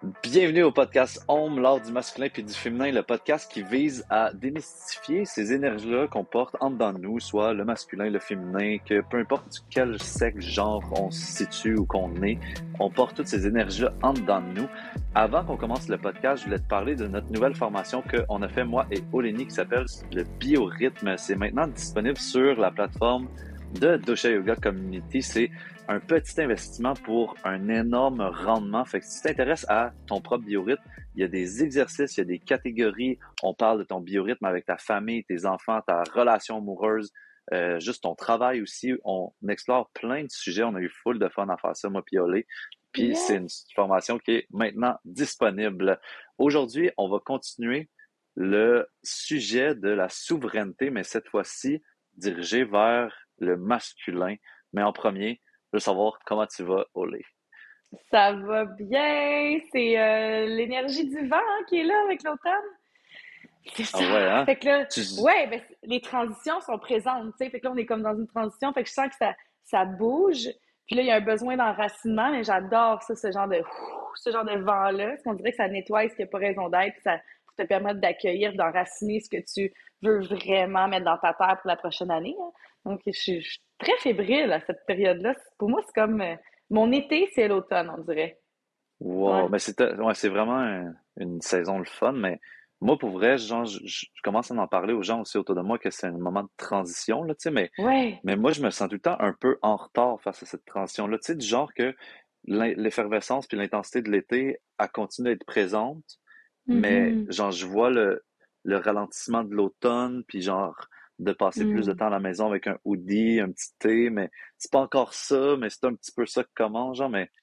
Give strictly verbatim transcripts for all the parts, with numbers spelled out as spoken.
Bienvenue au podcast Home, l'art du masculin puis du féminin, le podcast qui vise à démystifier ces énergies-là qu'on porte en dedans de nous, soit le masculin, le féminin, que peu importe du quel sexe, genre on se situe ou qu'on est, on porte toutes ces énergies-là en dedans de nous. Avant qu'on commence le podcast, je voulais te parler de notre nouvelle formation qu'on a fait, moi et Olénie, qui s'appelle le Biorhythme. C'est maintenant disponible sur la plateforme de Dosha Yoga Community. C'est un petit investissement pour un énorme rendement. Fait que si tu t'intéresses à ton propre biorhythme, il y a des exercices, il y a des catégories. On parle de ton biorhythme avec ta famille, tes enfants, ta relation amoureuse, euh, juste ton travail aussi. On explore plein de sujets. On a eu full de fun à faire ça, moi puis Olé. Puis Yes. c'est une formation qui est maintenant disponible. Aujourd'hui, on va continuer le sujet de la souveraineté, mais cette fois-ci dirigé vers le masculin. Mais en premier, je veux savoir comment tu vas, Olé. Ça va bien. C'est euh, l'énergie du vent hein, qui est là avec l'automne. C'est Ah ça. ouais, hein? Fait que là, Tu... ouais, ben, les transitions sont présentes, tu sais. Fait que là, on est comme dans une transition. Fait que je sens que ça, ça bouge. Puis là, il y a un besoin d'enracinement, mais j'adore ça, ce genre de, ce genre de vent-là. Parce qu'on dirait que ça nettoie ce qui n'a pas raison d'être. Puis ça pour te permettre d'accueillir, d'enraciner ce que tu veux vraiment mettre dans ta terre pour la prochaine année. Hein. Donc, je suis, je suis très fébrile à cette période-là. Pour moi, c'est comme euh, mon été, c'est l'automne, on dirait. Ouais. Wow, mais c'est ouais, c'est vraiment un- une saison le fun, mais moi, pour vrai, genre, je, je- je commence à en parler aux gens aussi autour de moi que c'est un moment de transition, là, tu sais, mais, Ouais. mais moi, je me sens tout le temps un peu en retard face à cette transition-là, tu sais, du genre que l'in- l'effervescence puis l'intensité de l'été, elle continue d'être présente, mais Mhm. genre, je vois le, le ralentissement de l'automne, puis genre, de passer plus de Mm. temps à la maison avec un hoodie, un petit thé, mais c'est pas encore ça, mais c'est un petit peu ça qui commence, genre, mais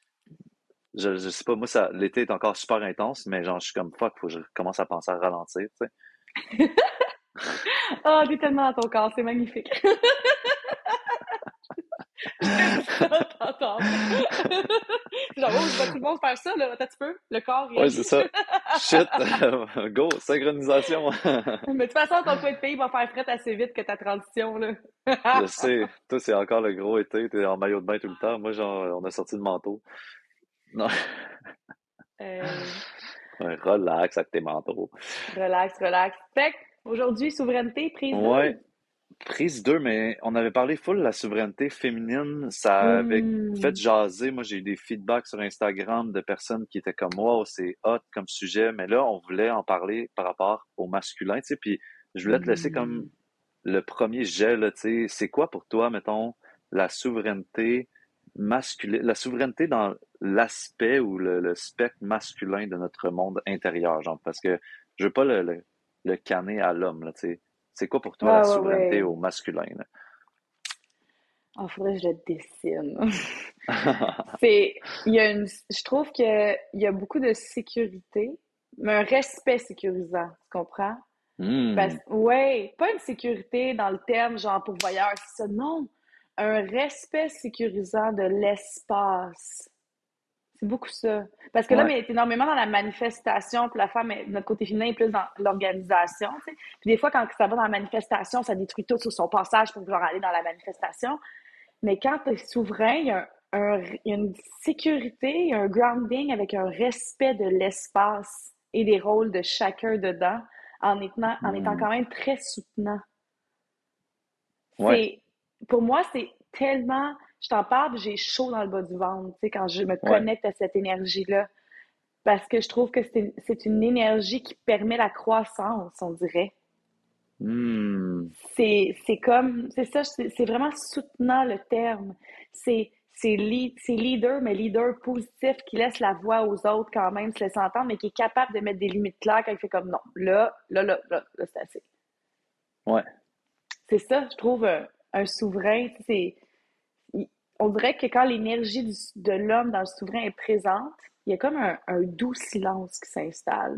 je, je sais pas, moi, ça, l'été est encore super intense, mais genre, je suis comme fuck, faut que je commence à penser à ralentir, tu sais. Ah, t'es tellement dans ton corps, c'est magnifique. J'aime ça t'entendre. C'est genre, oh, je vois tout le monde faire ça, là. Attends un petit peu. Le corps Ouais, réagit. c'est ça. Shit, go, synchronisation. Mais de toute façon, ton coin de pays va faire fret assez vite que ta transition, là. Je sais, toi, c'est encore le gros été, t'es en maillot de bain tout le temps. Moi, genre, on a sorti le manteau. Non, Euh, ouais, relax avec tes manteaux. relax, relax. Fait que, aujourd'hui, souveraineté, prise Ouais, deux. prise deux, mais on avait parlé full de la souveraineté féminine. Ça avait fait Hum, jaser. Moi, j'ai eu des feedbacks sur Instagram de personnes qui étaient comme, wow, c'est hot comme sujet. Mais là, on voulait en parler par rapport au masculin, tu sais. Puis, je voulais te laisser comme hum, le premier jet, là, tu sais. C'est quoi pour toi, mettons, la souveraineté masculine, la souveraineté dans l'aspect ou le, le spectre masculin de notre monde intérieur, genre, parce que je veux pas le, le, le canner à l'homme, là, tu sais. C'est quoi pour toi la Ouais, ouais, souveraineté ouais. au masculin, Ah, faudrait que je le dessine. là? C'est, il y a une, je trouve que il y a beaucoup de sécurité, mais un respect sécurisant, tu comprends? Parce, Hmm, ouais, pas une sécurité dans le terme genre pourvoyeur, c'est ça, non. Un respect sécurisant de l'espace. C'est beaucoup ça. Parce que l'homme ouais. est énormément dans la manifestation, puis la femme, est- notre côté féminin est plus dans l'organisation, tu sais. Puis des fois, quand ça va dans la manifestation, ça détruit tout sur son passage pour pouvoir aller dans la manifestation. Mais quand tu es souverain, il y a, un, un, il y a une sécurité, il y a un grounding avec un respect de l'espace et des rôles de chacun dedans, en étant, en étant Hmm, quand même très soutenant. ouais, C'est, pour moi, c'est tellement, je t'en parle, j'ai chaud dans le bas du ventre, tu sais, quand je me ouais. connecte à cette énergie-là, parce que je trouve que c'est, c'est une énergie qui permet la croissance, on dirait. Hmm, C'est, c'est comme, c'est ça, c'est, c'est vraiment soutenant le terme. C'est, c'est, lead, c'est leader, mais leader positif qui laisse la voix aux autres quand même se laisser entendre, mais qui est capable de mettre des limites claires quand il fait comme non, là, là, là, là, là, c'est assez. ouais. C'est ça, je trouve, un, un souverain, c'est, il- on dirait que quand l'énergie du- de l'homme dans le souverain est présente, il y a comme un, un doux silence qui s'installe.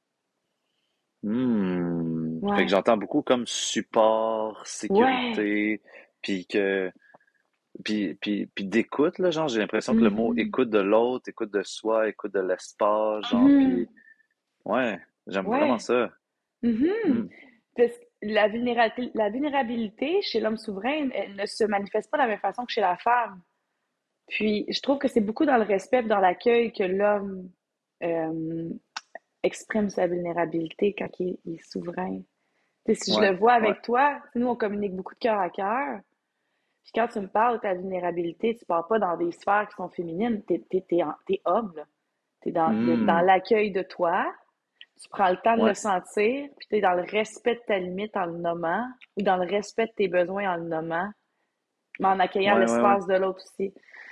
Hmm. Fait que Ouais. j'entends beaucoup comme support, Ouais. sécurité, puis que Puis, puis, puis d'écoute, là, genre, j'ai l'impression que le mot Mhm. écoute de l'autre, écoute de soi, écoute de l'espace, genre, Mhm. puis, ouais, j'aime vraiment Ouais. ça. Mhm. Hmm. Parce que la vulnérabilité, la vulnérabilité chez l'homme souverain, elle ne se manifeste pas de la même façon que chez la femme. Puis, je trouve que c'est beaucoup dans le respect, et dans l'accueil que l'homme euh, exprime sa vulnérabilité quand il, il est souverain. Tu sais, si je Ouais, le vois ouais. avec toi, tu sais, nous, on communique beaucoup de cœur à cœur. Puis quand tu me parles de ta vulnérabilité, tu pars pas dans des sphères qui sont féminines. T'es, t'es, t'es, en- t'es homme, là. T'es dans, dans Hmm, l'accueil de toi. Tu prends le temps de le ouais, sentir, puis t'es dans le respect de ta limite en le nommant, ou dans le respect de tes besoins en le nommant, mais en accueillant ouais, ouais, ouais. l'espace de l'autre aussi.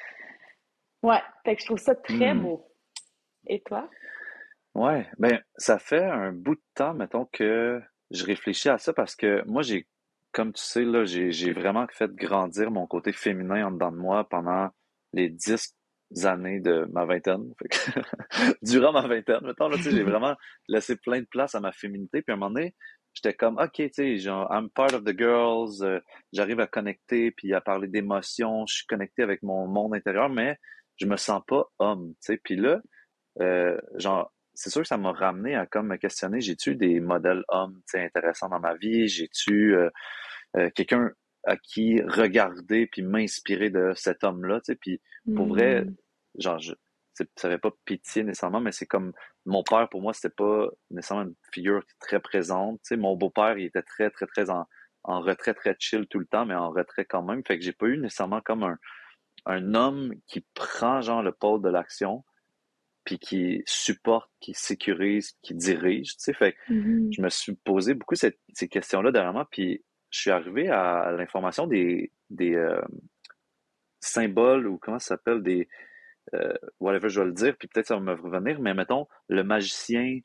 Ouais, fait que je trouve ça très Hmm, beau. Et toi? ouais, ben, ça fait un bout de temps, mettons, que je réfléchis à ça parce que moi, j'ai, comme tu sais, là, j'ai, j'ai vraiment fait grandir mon côté féminin en dedans de moi pendant les dix années de ma vingtaine. Fait que durant ma vingtaine, mettons, là, tu sais, j'ai vraiment laissé plein de place à ma féminité. Puis à un moment donné, j'étais comme, OK, tu sais, genre, I'm part of the girls, euh, j'arrive à connecter, puis à parler d'émotions, je suis connecté avec mon monde intérieur, mais je me sens pas homme, tu sais. Puis là, euh, genre, c'est sûr que ça m'a ramené à comme me questionner, j'ai-tu des modèles hommes, tu sais, intéressants dans ma vie? J'ai-tu euh, euh, quelqu'un à qui regarder puis m'inspirer de cet homme-là, tu sais? Puis pour vrai, Hmm. genre, je, c'est- ça fait pas pitié nécessairement, mais c'est comme mon père, pour moi, c'était pas nécessairement une figure très présente. Tu sais, mon beau-père, il était très, très, très en, en retrait, très chill tout le temps, mais en retrait quand même. Fait que j'ai pas eu nécessairement comme un, un homme qui prend, genre, le pôle de l'action puis qui supporte, qui sécurise, qui dirige, tu sais. Fait que Mhm. je me suis posé beaucoup cette- ces questions-là dernièrement, puis je suis arrivé à l'information des, des euh, symboles ou comment ça s'appelle, des euh, whatever je vais le dire, puis peut-être ça va me revenir, mais mettons le magicien,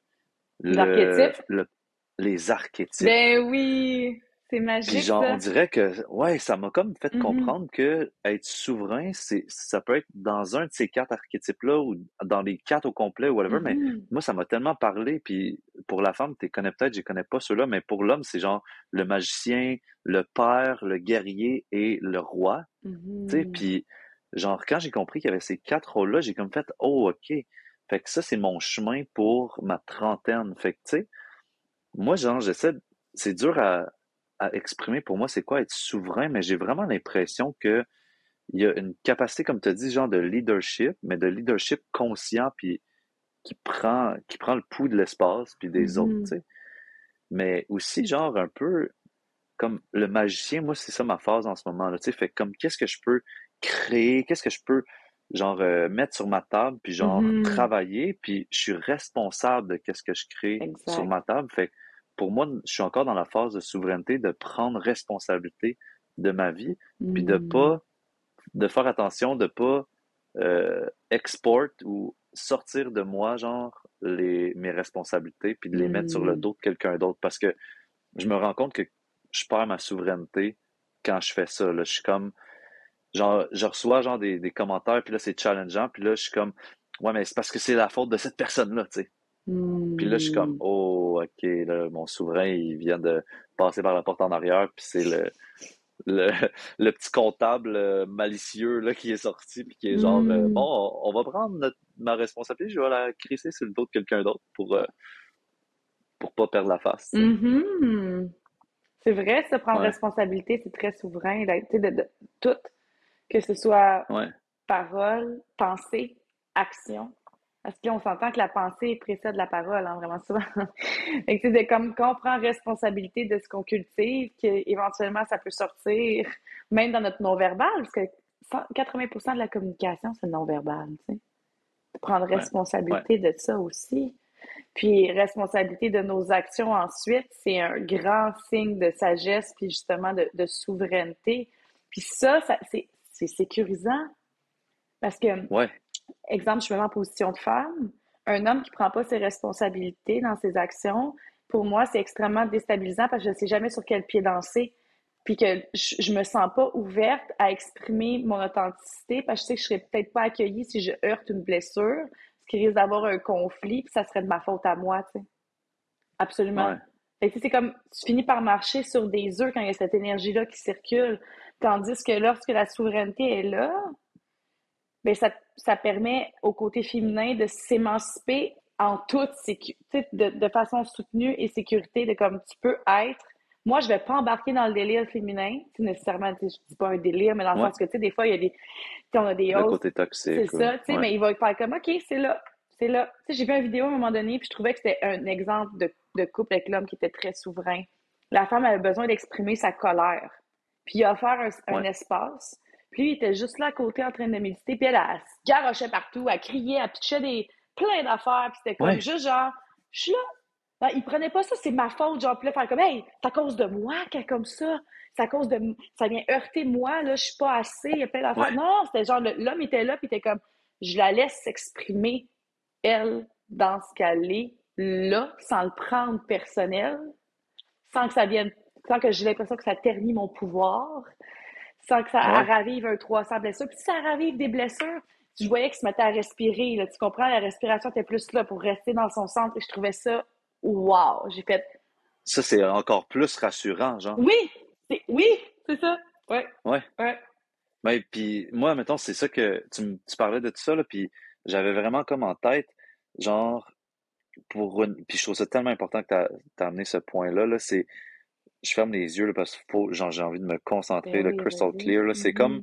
le, L'archétype? le les archétypes. Ben oui, c'est Puis magique genre, on ça. dirait que, ouais, ça m'a comme fait Mhm. comprendre que être souverain, c'est, ça peut être dans un de ces quatre archétypes-là ou dans les quatre au complet ou whatever, mais Mhm. moi, ça m'a tellement parlé. Puis pour la femme, tu les connais peut-être, je les connais pas ceux-là, mais pour l'homme, c'est genre le magicien, le père, le guerrier et le roi. Tu sais, Mhm. puis genre, quand j'ai compris qu'il y avait ces quatre rôles-là, j'ai comme fait, oh, OK. Fait que ça, c'est mon chemin pour ma trentaine. Fait que, tu sais, moi, genre, j'essaie, de- c'est dur à, à exprimer pour moi, c'est quoi être souverain, mais j'ai vraiment l'impression que il y a une capacité, comme tu as dit, genre de leadership, mais de leadership conscient, puis qui prend, qui prend le pouls de l'espace, puis des autres, Mhm. tu sais. Mais aussi, genre, un peu comme le magicien, moi, c'est ça ma phase en ce moment, là, tu sais. Fait comme, qu'est-ce que je peux créer, qu'est-ce que je peux, genre, euh, mettre sur ma table, puis genre, Mhm. travailler, puis je suis responsable de qu'est-ce que je crée sur Exact. ma table. Fait que, pour moi, je suis encore dans la phase de souveraineté, de prendre responsabilité de ma vie, puis de Mhm. pas, de faire attention, de pas euh, export ou sortir de moi, genre, les, mes responsabilités, puis de les mettre sur le Mhm. dos de quelqu'un d'autre. Parce que je me rends compte que je perds ma souveraineté quand je fais ça, là. Je suis comme, genre, je reçois, genre, des, des commentaires, puis là, c'est challengeant, puis là, je suis comme, ouais, mais c'est parce que c'est la faute de cette personne-là, tu sais. Puis là, je suis comme, Mhm. oh, ok, là, mon souverain, il vient de passer par la porte en arrière, puis c'est le, le, le petit comptable euh, malicieux, là, qui est sorti, puis qui est genre, euh, bon, Mhm. on, on va prendre notre, ma responsabilité, je vais la crisser sur le dos de quelqu'un d'autre pour, euh, pour pas perdre la face, tu sais. Mhm. C'est vrai, ça, prendre Ouais, responsabilité, c'est très souverain, d'être- tu sais, de, de tout, que ce soit ouais, parole, pensée, action. Parce qu'on s'entend que la pensée précède la parole, hein, vraiment souvent. Fait que, tu sais, de comme quand on prend responsabilité de ce qu'on cultive, qu'éventuellement ça peut sortir, même dans notre non-verbal, parce que cent- quatre-vingts pour cent de la communication, c'est non-verbal, tu sais. De prendre ouais, ouais. responsabilité de ça aussi. Puis responsabilité de nos actions ensuite, c'est un grand signe de sagesse, puis justement de, de souveraineté. Puis ça, ça c'est, c'est sécurisant parce que, Ouais, exemple, je me mets en position de femme, un homme qui prend pas ses responsabilités dans ses actions, pour moi, c'est extrêmement déstabilisant parce que je ne sais jamais sur quel pied danser, puis que je, je me sens pas ouverte à exprimer mon authenticité parce que je sais que je serais peut-être pas accueillie si je heurte une blessure, ce qui risque d'avoir un conflit, puis ça serait de ma faute à moi, tu sais. Absolument. ouais, Fait que, c'est comme, tu finis par marcher sur des œufs quand il y a cette énergie-là qui circule. Tandis que lorsque la souveraineté est là, ben ça, ça permet au côté féminin de s'émanciper en toute sécurité, de, de façon soutenue et sécurité, de comme tu peux être. Moi, je vais pas embarquer dans le délire féminin, nécessairement, je dis pas un délire, mais dans le ouais. sens que, tu sais, des fois, il y a des, on a des Le hausses, côté c'est toxique, là. ça, tu sais, Ouais, mais il va faire comme, OK, c'est là. c'est là. Tu sais, j'ai vu une vidéo à un moment donné, puis je trouvais que c'était un exemple de, de couple avec l'homme qui était très souverain. La femme avait besoin d'exprimer sa colère. Puis il a offert un, un Ouais, espace. Puis lui, il était juste là à côté en train de méditer. Puis elle, elle, se garochait partout, elle criait, elle pitchait des, plein d'affaires. Puis c'était comme ouais, juste genre, je suis là. Ben, il prenait pas ça, c'est ma faute. Genre, puis là, faire comme, hey, c'est à cause de moi qu'elle est comme ça. C'est à cause de. Ça vient heurter moi, là, je suis pas assez. Il y a plein d'affaires. ouais, Non, non, c'était genre, l'homme était là, puis il était comme, je la laisse s'exprimer, elle, dans ce qu'elle est, là, sans le prendre personnel, sans que ça vienne, sans que j'ai l'impression que ça ternit mon pouvoir, sans que ça ouais. ravive un trois cents blessures. Puis si ça ravive des blessures, je voyais qu'il se mettait à respirer, là, tu comprends? La respiration était plus là pour rester dans son centre et je trouvais ça, wow! J'ai fait, Ça, c'est encore plus rassurant, genre. oui! C'est, oui! C'est ça! Ouais, Ouais. ouais. Mais puis moi, mettons, c'est ça que tu, me- tu parlais de tout ça, là, puis j'avais vraiment comme en tête, genre, pour une. Puis je trouve ça tellement important que tu as amené ce point-là, là, c'est. Je ferme les yeux, là, parce que faut, genre, j'ai envie de me concentrer, Ben le oui, crystal vas-y. clear, là. C'est comme. Mhm.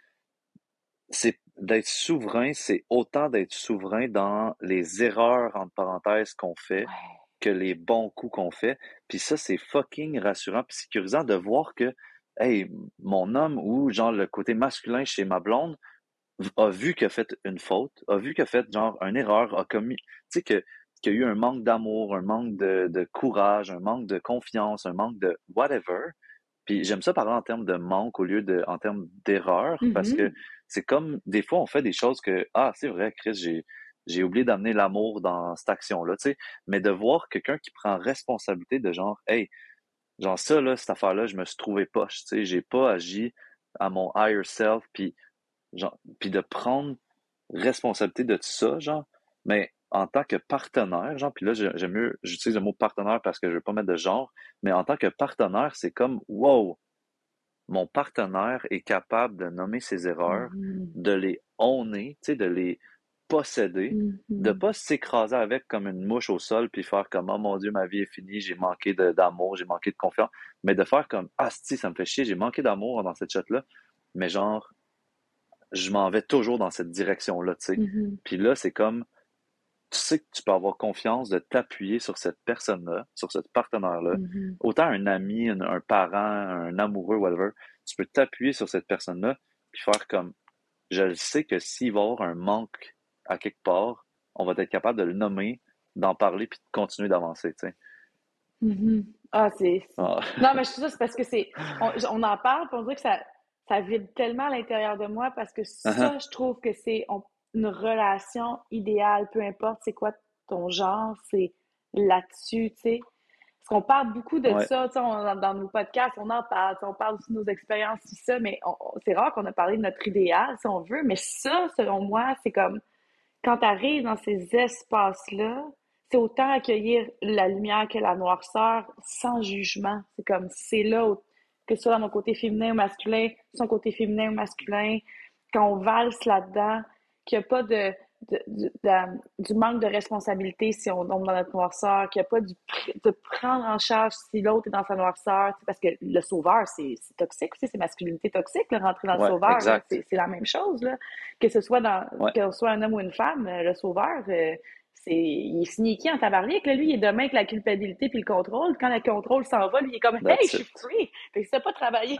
C'est d'être souverain, c'est autant d'être souverain dans les erreurs, entre parenthèses, qu'on fait, Ouais. que les bons coups qu'on fait. Puis ça, c'est fucking rassurant puis sécurisant de voir que, hey, mon homme ou genre le côté masculin chez ma blonde a vu qu'il a fait une faute, a vu qu'il a fait genre une erreur, a commis, tu sais, que, qu'il y a eu un manque d'amour, un manque de, de courage, un manque de confiance, un manque de whatever. Puis j'aime ça parler en termes de manque au lieu de en termes d'erreur parce que Mhm. c'est comme des fois on fait des choses que ah c'est vrai Chris j'ai j'ai oublié d'amener l'amour dans cette action-là, tu sais, mais de voir quelqu'un qui prend responsabilité de genre hey, genre ça là cette affaire-là, je me suis trouvé poche, tu sais, j'ai pas agi à mon higher self puis genre puis de prendre responsabilité de tout ça genre mais en tant que partenaire genre puis là j'ai- j'aime mieux j'utilise le mot partenaire parce que je veux pas mettre de genre mais en tant que partenaire c'est comme wow mon partenaire est capable de nommer ses erreurs, Mhm. de les owner, tu sais, de les posséder, de Mhm. pas s'écraser avec comme une mouche au sol puis faire comme oh mon Dieu ma vie est finie j'ai manqué de- d'amour j'ai manqué de confiance mais de faire comme ah si ça me fait chier j'ai manqué d'amour dans cette shot là mais genre je m'en vais toujours dans cette direction là tu sais Mhm. puis là c'est comme tu sais que tu peux avoir confiance de t'appuyer sur cette personne-là, sur ce partenaire-là, Mhm. autant un ami, un, un parent, un amoureux, whatever, tu peux t'appuyer sur cette personne-là, puis faire comme, je le sais que s'il va y avoir un manque à quelque part, on va être capable de le nommer, d'en parler, puis de continuer d'avancer, tu sais. Mhm. Ah, c'est. Ah. Non, mais je trouve ça, c'est parce que c'est. On, on en parle, puis on dirait que ça, ça vibre tellement à l'intérieur de moi parce que Uh-huh. ça, je trouve que c'est on- une relation idéale, peu importe c'est quoi ton genre, c'est là-dessus, tu sais. Parce qu'on parle beaucoup de Ouais, ça, tu sais, on- dans, dans nos podcasts, on en parle, tu sais, on parle aussi de nos expériences, tout ça, mais on- on- c'est rare qu'on a parlé de notre idéal, si on veut, mais ça, selon moi, c'est comme quand tu arrives dans ces espaces-là, c'est autant accueillir la lumière que la noirceur sans jugement. C'est comme, c'est là, où- que ce soit dans mon côté féminin ou masculin, son côté féminin ou masculin, quand on valse là-dedans, qu'il n'y a pas de, de- de- de- du manque de responsabilité si on tombe dans notre noirceur, qu'il n'y a pas du, de prendre en charge si l'autre est dans sa noirceur, parce que le sauveur, c'est c'est toxique aussi, c'est masculinité toxique, là, rentrer dans le ouais, sauveur, là, exact. c'est c'est la même chose, là. Que ce soit dans, Ouais, que ce soit un homme ou une femme, euh, le sauveur, euh, c'est, il est sneaky en tabarnak, là, lui, il est demain avec la culpabilité puis le contrôle. Quand le contrôle s'en va, lui, il est comme, hey, that's je suis it. free! Fait que si t'as pas travaillé,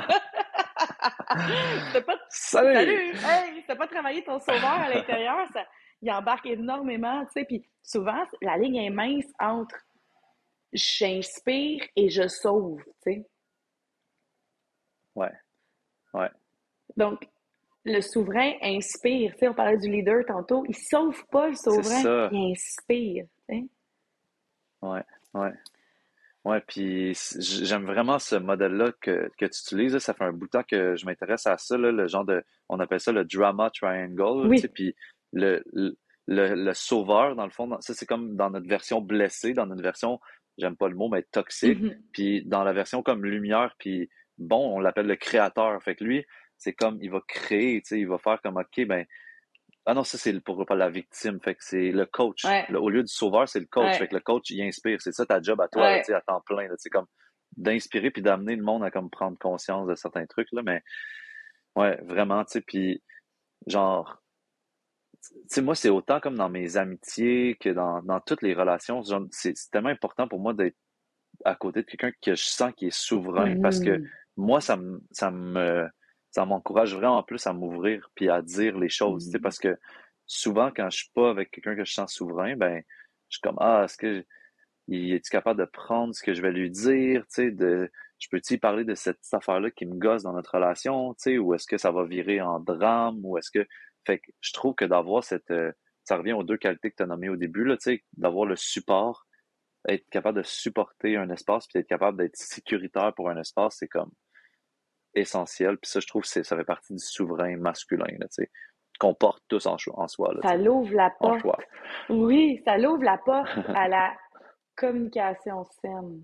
si t'as pas, Salut! salut! Hey, si t'as pas travaillé ton sauveur à l'intérieur, ça, il embarque énormément, tu sais, puis souvent, la ligne est mince entre j'inspire et je sauve, tu sais. Ouais, ouais, Donc, le souverain inspire, tu sais, on parlait du leader tantôt, il sauve pas le c'est souverain, ça. il inspire, tu sais. Ouais, ouais. Ouais, puis c- j- j'aime vraiment ce modèle-là que, que tu utilises. Là. Ça fait un bout de temps que je m'intéresse à ça, là, le genre de, on appelle ça le drama triangle, là, tu sais, Oui. puis le, le, le, le sauveur, dans le fond, dans- ça c'est comme dans notre version blessée, dans notre version, j'aime pas le mot, mais toxique, Mhm. puis dans la version comme lumière, puis bon, on l'appelle le créateur. Fait que lui, c'est comme, il va créer, tu sais, il va faire comme, ok, ben, ah non, ça c'est pour pas la victime, fait que c'est le coach. Ouais, Le- au lieu du sauveur, c'est le coach. Fait ouais, que le coach, il inspire. C'est ça ta job à toi, là, tu sais, ouais. à temps plein, là, tu sais, comme d'inspirer puis d'amener le monde à comme prendre conscience de certains trucs, là. Mais ouais, vraiment, tu sais, puis genre, tu sais, moi, c'est autant comme dans mes amitiés que dans, dans toutes les relations. Genre, c'est c'est tellement important pour moi d'être à côté de quelqu'un que je sens qui est souverain parce que Mhm. moi, ça me, ça me, ça m'encourage vraiment plus à m'ouvrir puis à dire les choses, tu sais, Mhm. parce que souvent, quand je suis pas avec quelqu'un que je sens souverain, ben, je suis comme, ah, est-ce que, il est-tu capable de prendre ce que je vais lui dire, tu sais, de, je peux-tu y parler de cette petite affaire-là qui me gosse dans notre relation, tu sais, ou est-ce que ça va virer en drame, ou est-ce que, fait que je trouve que d'avoir cette, euh, ça revient aux deux qualités que tu as nommées au début, là, tu sais, d'avoir le support, être capable de supporter un espace, puis être capable d'être sécuritaire pour un espace, c'est comme essentiel. Puis ça, je trouve que c'est, ça fait partie du souverain masculin, là, tu sais, qu'on porte tous en, cho- en soi, là, Ça tu sais, l'ouvre la en choix. porte. Oui, ça l'ouvre la porte à la communication saine.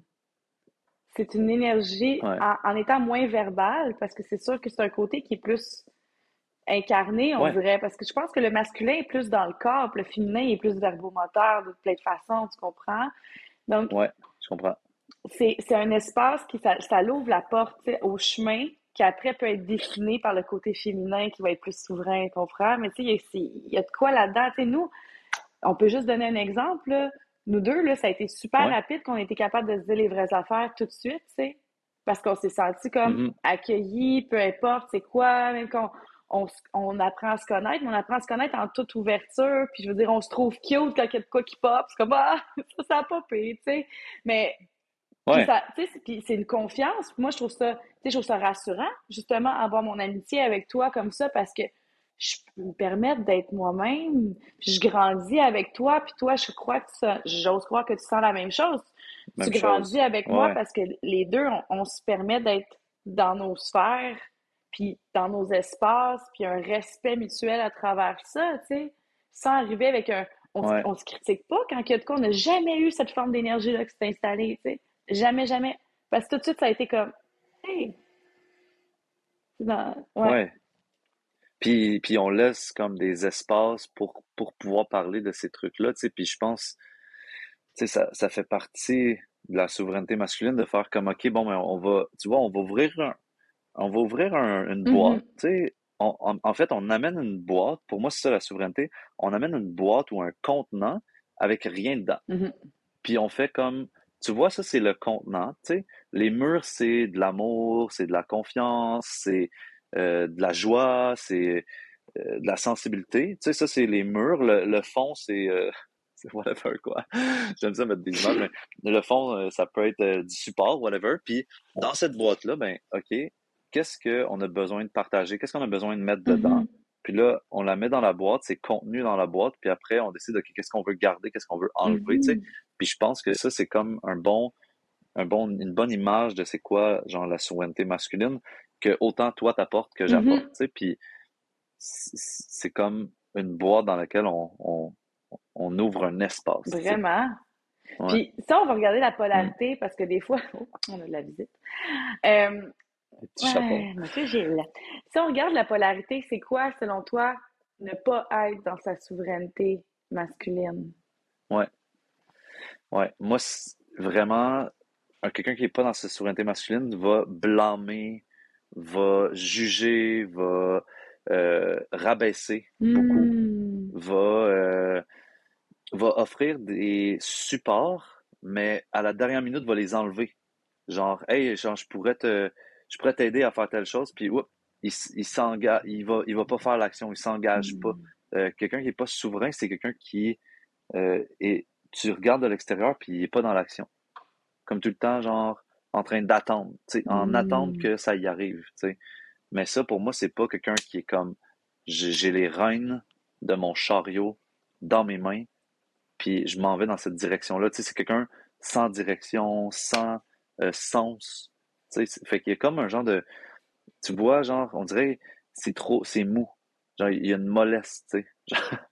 C'est une énergie Ouais, en, en étant moins verbale, parce que c'est sûr que c'est un côté qui est plus incarné, on ouais, dirait, parce que je pense que le masculin est plus dans le corps, puis le féminin est plus verbomoteur de plein de façons, tu comprends? Donc, ouais, je comprends. c'est, c'est un espace qui, ça, ça l'ouvre la porte tu sais, au chemin qui après peut être dessiné par le côté féminin qui va être plus souverain, tu comprends? Mais tu sais, il y, a c'est- il y a de quoi là-dedans? Tu sais, nous, on peut juste donner un exemple, là. Nous deux, là, ça a été super Ouais, rapide qu'on ait été capable de se dire les vraies affaires tout de suite, tu sais. Parce qu'on s'est senti comme mhm, accueillis, peu importe c'est quoi, même qu'on on, on apprend à se connaître, mais on apprend à se connaître en toute ouverture, puis je veux dire, on se trouve cute quand il y a de quoi qui pop, c'est comme, ah, ça, ça a popé, tu sais. Mais puis ouais, ça, tu sais, c'est puis c'est une confiance. Moi, je trouve ça, tu sais, je trouve ça rassurant, justement, avoir mon amitié avec toi comme ça, parce que je peux me permettre d'être moi-même, puis je grandis avec toi, puis toi, je crois que tu sens- j'ose croire que tu sens la même chose. Tu même grandis chose. avec moi Ouais, parce que les deux, on, on se permet d'être dans nos sphères, puis dans nos espaces, puis un respect mutuel à travers ça, tu sais, sans arriver avec un... On, se- ouais, on se critique pas quand il y a de quoi, on n'a jamais eu cette forme d'énergie-là qui s'est installée, tu sais. Jamais, jamais. Parce que tout de suite, ça a été comme, hey, dans- ouais. ouais. Puis, puis on laisse comme des espaces pour, pour pouvoir parler de ces trucs-là, tu sais. Puis je pense, tu sais, ça, ça fait partie de la souveraineté masculine de faire comme, OK, bon, ben, on va, tu vois, on va ouvrir un, on va ouvrir un- une boîte, Mhm, tu sais. On- on- en fait, on amène une boîte, pour moi, c'est ça la souveraineté. On amène une boîte ou un contenant avec rien dedans. mhm, Puis on fait comme, tu vois, ça, c'est le contenant, tu sais. Les murs, c'est de l'amour, c'est de la confiance, c'est euh, de la joie, c'est euh, de la sensibilité. Tu sais, ça, c'est les murs. Le, le fond, c'est... euh, c'est whatever, quoi. J'aime ça mettre des images, mais le fond, euh, ça peut être euh, du support, whatever. Puis, dans cette boîte-là, ben, OK, qu'est-ce qu'on a besoin de partager? Qu'est-ce qu'on a besoin de mettre dedans? mhm, Puis là, on la met dans la boîte, c'est contenu dans la boîte, puis après, on décide, OK, qu'est-ce qu'on veut garder, qu'est-ce qu'on veut enlever, tu sais. mhm, Puis je pense que ça, c'est comme un bon, un bon, une bonne image de c'est quoi, genre, la souveraineté masculine, que autant toi t'apportes que j'apporte, mhm. tu sais. Puis c'est comme une boîte dans laquelle on, on, on ouvre un espace, tu sais. Vraiment. Ouais. Puis ça, on va regarder la Mm. polarité parce que des fois, oh, on a de la visite. Euh, Les petits chatons. ouais, monsieur Gilles. Si on regarde la polarité, c'est quoi, selon toi, ne pas être dans sa souveraineté masculine? Ouais, ouais. Moi, c'est vraiment, un- quelqu'un qui est pas dans sa souveraineté masculine va blâmer, va juger, va euh, rabaisser beaucoup, Hmm. va, euh, va offrir des supports, mais à la dernière minute va les enlever. Genre, hey, genre, je pourrais te, je pourrais t'aider à faire telle chose, puis oups, il, s- il s'engage, il va, il va pas faire l'action, il s'engage pas. Hmm. Euh, quelqu'un qui est pas souverain, c'est quelqu'un qui euh, est, tu regardes de l'extérieur puis il est pas dans l'action. Comme tout le temps, genre, en train d'attendre, tu sais, en attendre Hmm. que ça y arrive, tu sais. Mais ça, pour moi, c'est pas quelqu'un qui est comme, j'ai j'ai les rênes de mon chariot dans mes mains, puis je m'en vais dans cette direction-là. Tu sais, c'est quelqu'un sans direction, sans euh, sens. Tu sais, c'est- fait qu'il y a comme un genre de, tu vois, genre, on dirait, c'est trop, c'est mou. Genre, il y a une mollesse, tu sais.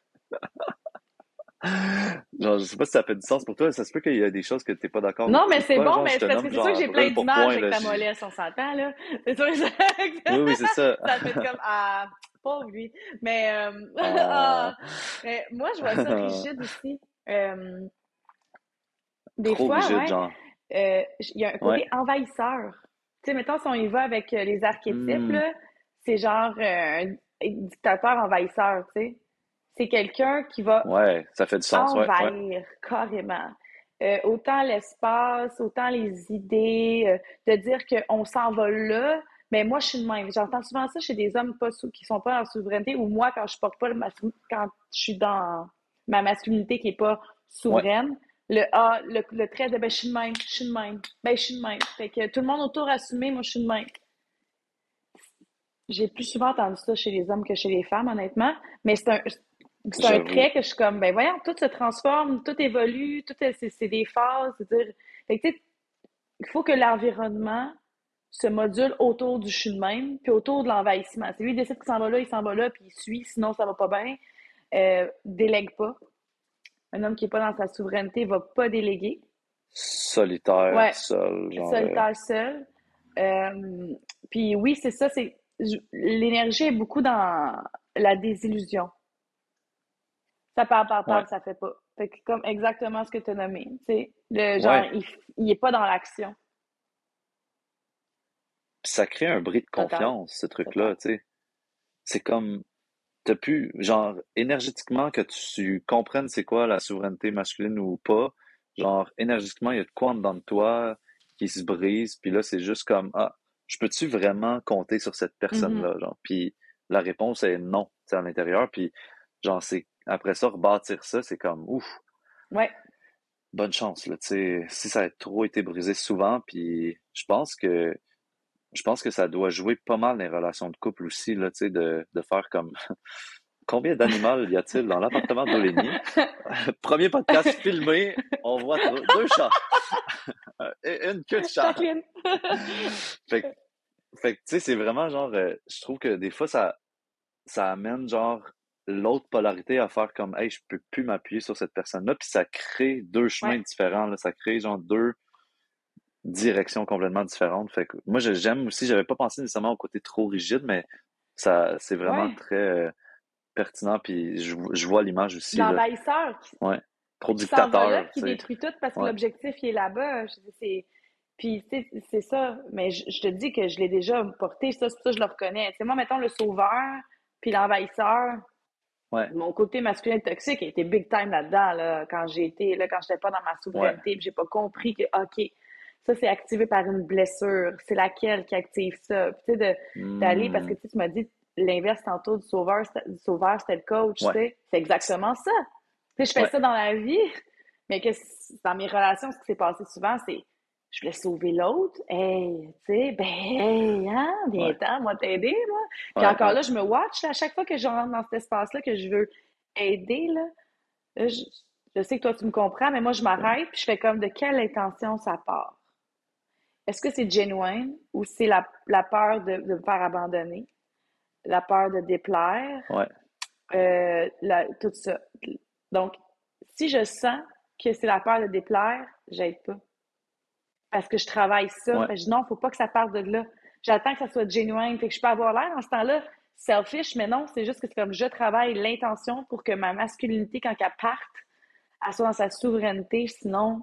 Genre, je sais pas si ça fait du sens pour toi. Ça se peut qu'il y a des choses que t'es pas d'accord Non, mais ou c'est quoi. bon, Genre, je mais te c'est parce que nomme, c'est sûr que genre, j'ai plein brûle pour d'images point, avec là. ta J'ai- mollesse, on s'entend, là. C'est sûr que ça, Oui, oui, c'est ça. ça fait comme, ah, pauvre lui. Mais, euh, ah, Ah, mais moi, je vois ça rigide aussi. Euh, des trop fois, rigide, ouais, genre. euh, il y a un Ouais. côté envahisseur. Tu sais, mettons, si on y va avec euh, les archétypes, Hmm. là, c'est genre euh, un dictateur envahisseur, tu sais. c'est quelqu'un qui va Ouais, ça fait du sens, ouais, ouais. envahir carrément. Euh, autant l'espace, autant les idées, euh, de dire qu'on s'en va là, mais moi, je suis de même. J'entends souvent ça chez des hommes pas sou- qui sont pas en souveraineté, ou moi, quand je porte pas le masculin, quand je suis dans ma masculinité qui est pas Ouais, souveraine, le A, le, le trait de ben, je suis de même, je suis de même, ben, je suis de même. Fait que tout le monde autour assumé, moi, je suis de même. J'ai plus souvent entendu ça chez les hommes que chez les femmes, honnêtement, mais c'est un, c'est un j'avoue. trait que je suis comme, ben voyons, tout se transforme, tout évolue, tout est, c'est, c'est des phases, c'est-à-dire, fait que, tu sais, il faut que l'environnement se module autour du je suis de même, puis autour de l'envahissement. Si lui il décide qu'il s'en va là, il s'en va là, puis il suit, sinon ça va pas bien. Euh, délègue pas. Un homme qui est pas dans sa souveraineté va pas déléguer. Solitaire, Ouais, seul, genre. euh, solitaire seul. Euh, puis oui, c'est ça, c'est l'énergie est beaucoup dans la désillusion. Ça parle, parle, Ouais, parle, ça fait pas. Fait que comme exactement ce que tu as nommé. Tu sais, le genre, ouais. il, il est pas dans l'action. Puis ça crée un bris de Total. confiance, ce truc-là, Total. tu sais. C'est comme, t'as pu, genre, énergétiquement, que tu comprennes c'est quoi la souveraineté masculine ou pas, genre, énergétiquement, il y a de quoi en dedans de toi qui se brise, puis là, c'est juste comme, ah, je peux-tu vraiment compter sur cette Mhm. personne-là, genre, puis la réponse est non, tu sais, à l'intérieur, puis genre, c'est, après ça, rebâtir ça, c'est comme, ouf, Ouais. bonne chance, là, tu sais, si ça a trop été brisé souvent, puis je pense que, je pense que ça doit jouer pas mal dans les relations de couple aussi, là, tu sais, de, de faire comme, combien d'animaux y a-t-il dans l'appartement d'Olénier? Premier podcast filmé, on voit tro- deux chats euh, et une queue de chat. Jacqueline. Fait que, fait que, tu sais, c'est vraiment genre, euh, je trouve que des fois, ça, ça amène genre l'autre polarité à faire comme, hey, je peux plus m'appuyer sur cette personne-là, puis ça crée deux chemins Ouais. différents, là, ça crée genre deux directions complètement différentes. Fait que moi, je- j'aime aussi, j'avais pas pensé nécessairement au côté trop rigide, mais ça, c'est vraiment Ouais. très euh, pertinent, puis je, je vois l'image aussi, là. L'envahisseur qui, Ouais. Trop qui s'en va là, dictateur, qui tu sais. détruit tout parce que Ouais. l'objectif, il est là-bas. Je- C'est... Puis, tu sais, c'est ça. Mais je, je te dis que je l'ai déjà porté, ça, c'est pour ça que je le reconnais. Tu sais, moi, mettons le sauveur, puis l'envahisseur, Ouais. mon côté masculin toxique a été big time là-dedans, là, quand j'ai été, là, quand j'étais pas dans ma Ouais. souveraineté, puis j'ai pas compris que, OK, ça, c'est activé par une blessure. C'est laquelle qui active ça? Puis, tu sais, de, d'aller, parce que, Hmm. tu sais, tu m'as dit l'inverse tantôt du sauveur, c'était- du sauveur, c'était le coach, tu Ouais. sais. C'est exactement ça. Tu sais, je fais Ouais. ça dans la vie, mais que c- dans mes relations, ce qui s'est passé souvent, c'est, je voulais sauver l'autre. Hey, tu sais, ben, hey, hein, Ouais. viens-t'en, moi t'aider, moi. Puis Ouais. encore Ouais. là, je me watch, là, à chaque fois que je rentre dans cet espace-là, que je veux aider, là, là, je, je sais que toi, tu me comprends, mais moi, je m'arrête, puis je fais comme de quelle intention ça part. Est-ce que c'est genuine ou c'est la, la peur de, de me faire abandonner, la peur de déplaire, Ouais. euh, la- tout ça. Donc, si je sens que c'est la peur de déplaire, j'aide pas. Parce que je travaille ça. Ouais. Fait que je dis non, faut pas que ça parte de là. J'attends que ça soit genuine. Fait que je peux avoir l'air dans ce temps-là selfish, mais non, c'est juste que c'est comme je travaille l'intention pour que ma masculinité, quand elle parte, elle soit dans sa souveraineté. Sinon,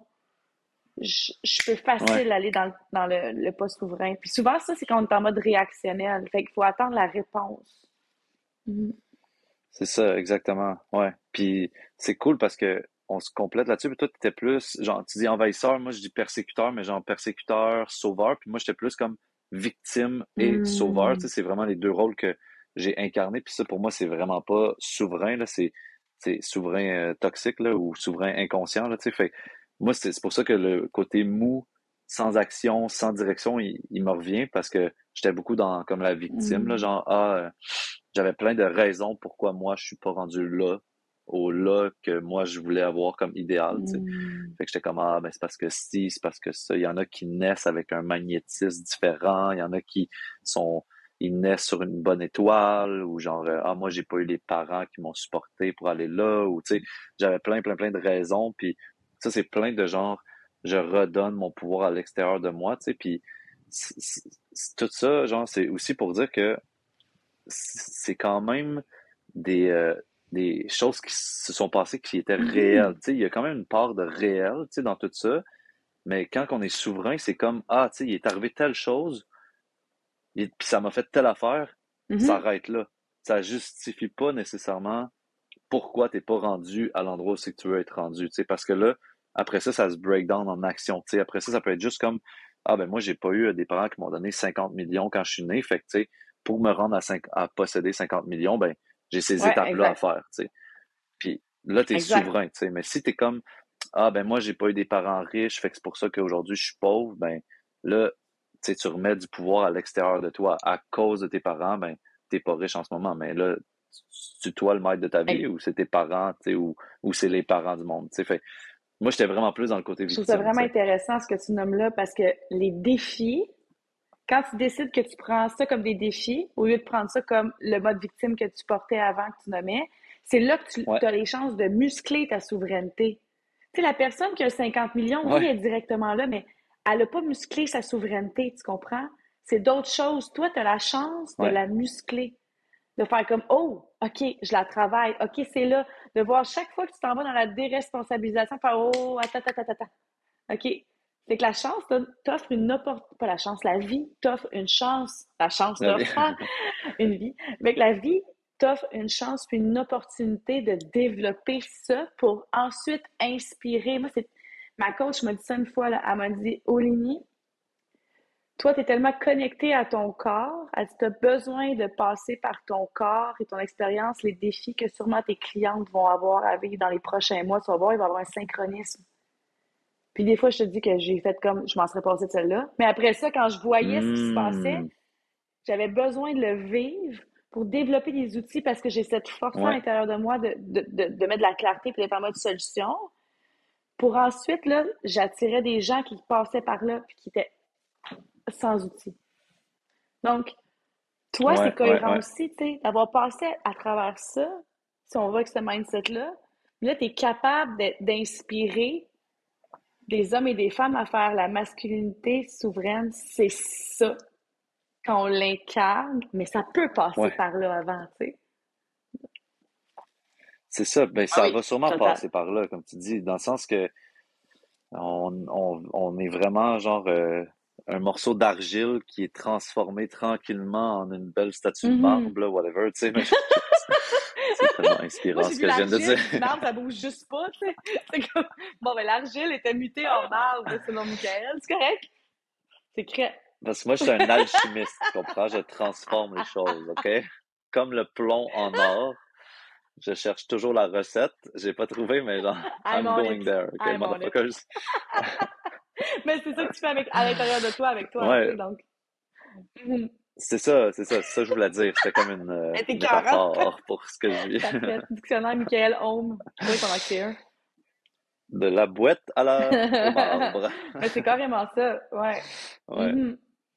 je, je peux Ouais. facile aller dans, le, dans le, le pas souverain. Puis souvent, ça, c'est quand on est en mode réactionnel. Fait qu'il faut attendre la réponse. Mhm. C'est ça, exactement. Ouais. Puis c'est cool parce que on se complète là-dessus. Puis toi, t'étais plus, genre, tu dis envahisseur, moi je dis persécuteur, mais genre persécuteur, sauveur. Puis moi, j'étais plus comme victime et sauveur. Tu Mm. sais, c'est vraiment les deux rôles que j'ai incarnés. Puis ça, pour moi, c'est vraiment pas souverain, là. C'est, c'est souverain euh, toxique, là, ou souverain inconscient, là, tu sais. Fait que moi, c'est c'est pour ça que le côté mou, sans action, sans direction, il, il me revient parce que j'étais beaucoup dans, comme la victime, là, Mm. genre, ah, euh, j'avais plein de raisons pourquoi moi je suis pas rendu là, au là que moi je voulais avoir comme idéal, tu sais. Mm. Fait que j'étais comme ah ben c'est parce que si, c'est parce que ça. Il y en a qui naissent avec un magnétisme différent, il y en a qui sont ils naissent sur une bonne étoile ou genre euh, ah moi j'ai pas eu les parents qui m'ont supporté pour aller là ou tu sais j'avais plein plein plein de raisons puis ça c'est plein de genre je redonne mon pouvoir à l'extérieur de moi tu sais puis c- c- c- tout ça genre c'est aussi pour dire que c'est quand même des, euh, des choses qui se sont passées qui étaient réelles. Mhm. Tu sais, il y a quand même une part de réel, tu sais, dans tout ça. Mais quand on est souverain, c'est comme, ah, tu sais, il est arrivé telle chose, et puis ça m'a fait telle affaire, ça Mhm. arrête là. Ça justifie pas nécessairement pourquoi t'es pas rendu à l'endroit où c'est que tu veux être rendu, tu sais, parce que là, après ça, ça se break down en action, tu sais. Après ça, ça peut être juste comme, ah ben moi, j'ai pas eu euh, des parents qui m'ont donné cinquante millions quand je suis né, fait que, tu sais, pour me rendre à, cinq, à posséder cinquante millions, ben, j'ai ces Ouais, étapes-là à exact. faire, tu sais. Puis là, t'es Exact. souverain, tu sais. Mais si t'es comme, ah ben moi, j'ai pas eu des parents riches, fait que c'est pour ça qu'aujourd'hui, je suis pauvre, ben, là, tu sais, tu remets du pouvoir à l'extérieur de toi. À cause de tes parents, ben, t'es pas riche en ce moment, mais là, c'est toi le maître de ta vie Ex- ou c'est tes parents, tu sais, ou, ou c'est les parents du monde, tu sais. Fait, moi, j'étais vraiment plus dans le côté Je trouve ça victime, tu vraiment sais. intéressant ce que tu nommes là parce que les défis, quand tu décides que tu prends ça comme des défis, au lieu de prendre ça comme le mode victime que tu portais avant, que tu nommais, c'est là que tu Ouais, as les chances de muscler ta souveraineté. Tu sais, la personne qui a cinquante millions, oui, ouais, elle est directement là, mais elle n'a pas musclé sa souveraineté, tu comprends? C'est d'autres choses. Toi, tu as la chance de ouais. la muscler, de faire comme, oh, OK, je la travaille, OK, c'est là, de voir chaque fois que tu t'en vas dans la déresponsabilisation, faire, oh, attends, attends, attends, attends. OK. C'est que la chance t'offre une opportunité, pas la chance, la vie t'offre une chance. La chance La vie. t'offre pas une vie. Mais que la vie t'offre une chance puis une opportunité de développer ça pour ensuite inspirer. Moi, c'est ma coach m'a dit ça une fois, là, elle m'a dit, Olini, toi, tu es tellement connecté à ton corps, elle dit, tu as besoin de passer par ton corps et ton expérience, les défis que sûrement tes clientes vont avoir à vivre dans les prochains mois. Tu vas voir, il va y avoir un synchronisme. Puis des fois, je te dis que j'ai fait comme je m'en serais passée de celle-là. Mais après ça, quand je voyais ce qui se passait, Mmh. j'avais besoin de le vivre pour développer des outils parce que j'ai cette force-là à Ouais, l'intérieur de moi de, de, de, de mettre de la clarté et d'être en mode solution. Pour ensuite, là, j'attirais des gens qui passaient par là puis qui étaient sans outils. Donc, toi, c'est ouais, ouais, cohérent ouais. aussi, tu sais, d'avoir passé à travers ça, si on va avec ce mindset-là. Là, tu es capable d'inspirer des hommes et des femmes à faire la masculinité souveraine. C'est ça quand on l'incarne, mais ça peut passer Ouais. par là avant, tu sais. C'est ça. Ben, Ah ça oui, va sûrement total. passer par là, comme tu dis, dans le sens que On, on, on est vraiment genre euh, un morceau d'argile qui est transformé tranquillement en une belle statue de Mhm. marbre, là, whatever, tu sais, mais je trouve que c'est c'est tellement Moi, inspirant j'ai ce vu que je viens de dire. l'argile, puis du marbre, ça bouge juste pas, tu sais. C'est comme, bon, ben, l'argile était mutée en marbre, selon Michael. C'est correct? C'est crête. Parce que moi, je suis un alchimiste, tu comprends? Je transforme les choses, OK? Comme le plomb en or, je cherche toujours la recette. J'ai pas trouvé, mais genre, I'm I'm on going it. there, OK, I'm on it. motherfuckers? Mais c'est ça que tu fais avec, à l'intérieur de toi, avec toi, tu Ouais, sais, donc. Mhm. c'est ça, c'est ça, c'est ça que je voulais dire. C'était comme une euh, Mais t'es carré. métaphore pour ce que je vis. Parfait. Dictionnaire Michael Home. Il faudrait qu'on en crée un. De la boîte à la, au marbre. Mais c'est carrément ça, ouais. Ouais, Mhm.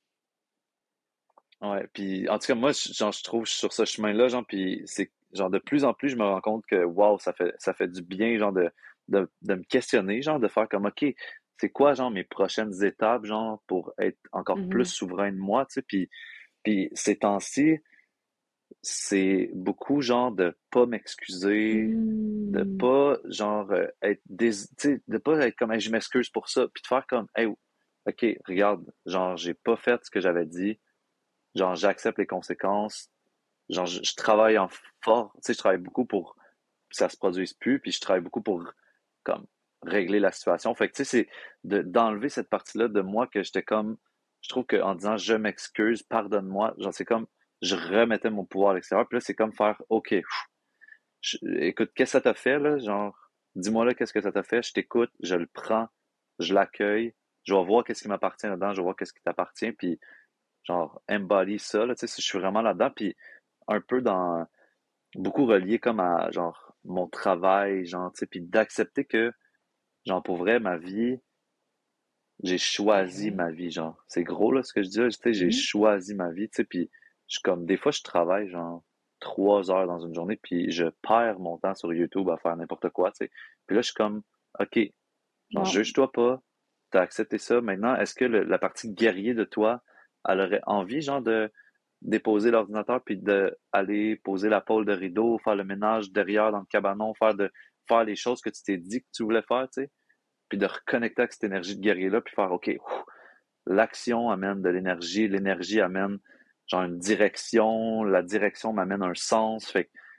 ouais. Puis en tout cas, moi, je- genre, je trouve sur ce chemin-là, genre, puis c'est genre de plus en plus, je me rends compte que waouh, ça fait ça fait du bien, genre de, de, de me questionner, genre de faire comme OK, c'est quoi, genre, mes prochaines étapes, genre, pour être encore plus Mhm. souverain de moi, tu sais. Puis, puis ces temps-ci, c'est beaucoup, genre, de pas m'excuser, de Mm. pas, genre, euh, être dés... tu sais, de pas être comme, Hey, je m'excuse pour ça, puis de faire comme, hey, OK, regarde, genre, j'ai pas fait ce que j'avais dit. Genre, j'accepte les conséquences. Genre, je, je travaille en fort. Tu sais, je travaille beaucoup pour que ça se produise plus, puis je travaille beaucoup pour, comme, régler la situation. Fait que, tu sais, c'est de, d'enlever cette partie-là de moi que j'étais comme, je trouve qu'en disant je m'excuse, pardonne-moi, genre, c'est comme, je remettais mon pouvoir à l'extérieur, puis là, c'est comme faire, OK, pff, je- écoute, qu'est-ce que ça t'a fait, là? Genre, dis-moi là, qu'est-ce que ça t'a fait? Je t'écoute, je le prends, je l'accueille, je vais voir qu'est-ce qui m'appartient là-dedans, je vais voir qu'est-ce qui t'appartient, puis genre embody ça, là, tu sais, je suis vraiment là-dedans, puis un peu dans, beaucoup relié comme à, genre, mon travail, genre, tu sais, puis d'accepter que, genre, pour vrai, ma vie, j'ai Ben choisi oui. ma vie, genre, c'est gros, là, ce que je dis, là, tu sais, j'ai Mhm. choisi ma vie, tu sais, puis je suis comme, des fois, je travaille, genre, trois heures dans une journée, puis je perds mon temps sur YouTube à faire n'importe quoi, tu sais, puis là, je suis comme, OK, genre, Non. juge-toi pas, t'as accepté ça, maintenant, est-ce que le- la partie guerrier de toi, elle aurait envie, genre, de déposer l'ordinateur puis d'aller poser la pôle de rideau, faire le ménage derrière dans le cabanon, faire de faire les choses que tu t'es dit que tu voulais faire, tu sais, puis de reconnecter avec cette énergie de guerrier-là, puis faire OK, ouf, l'action amène de l'énergie, l'énergie amène genre une direction, la direction m'amène un sens. Fait que